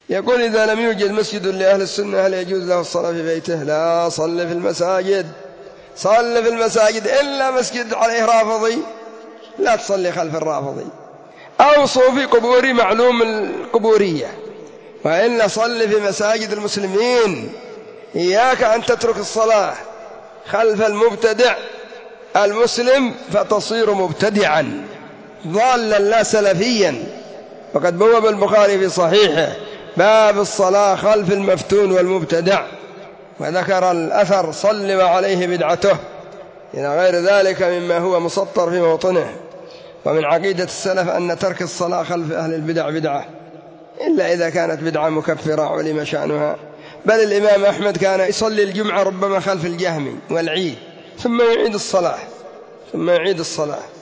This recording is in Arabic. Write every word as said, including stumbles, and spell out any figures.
يقول: إذا لم يوجد مسجد لأهل السنة هل يجوز له الصلاة في بيته؟ لا، صل في المساجد، صل في المساجد، إلا مسجد عليه رافضي لا تصلي خلف الرافضي أو صوفي قبوري معلوم القبورية، وإلا صل في مساجد المسلمين. إياك أن تترك الصلاة خلف المبتدع المسلم فتصير مبتدعا ضالا لا سلفيا. وقد بوب البخاري في صحيحه باب الصلاة خلف المفتون والمبتدع، وذكر الأثر: صل وعليه بدعته، إلى غير ذلك مما هو مسطر في موطنه. ومن عقيدة السلف أن ترك الصلاة خلف أهل البدع بدعة، إلا إذا كانت بدعة مكفرة علم شأنها. بل الإمام أحمد كان يصلي الجمعة ربما خلف الجهمي والعيد ثم يعيد الصلاة ثم يعيد الصلاة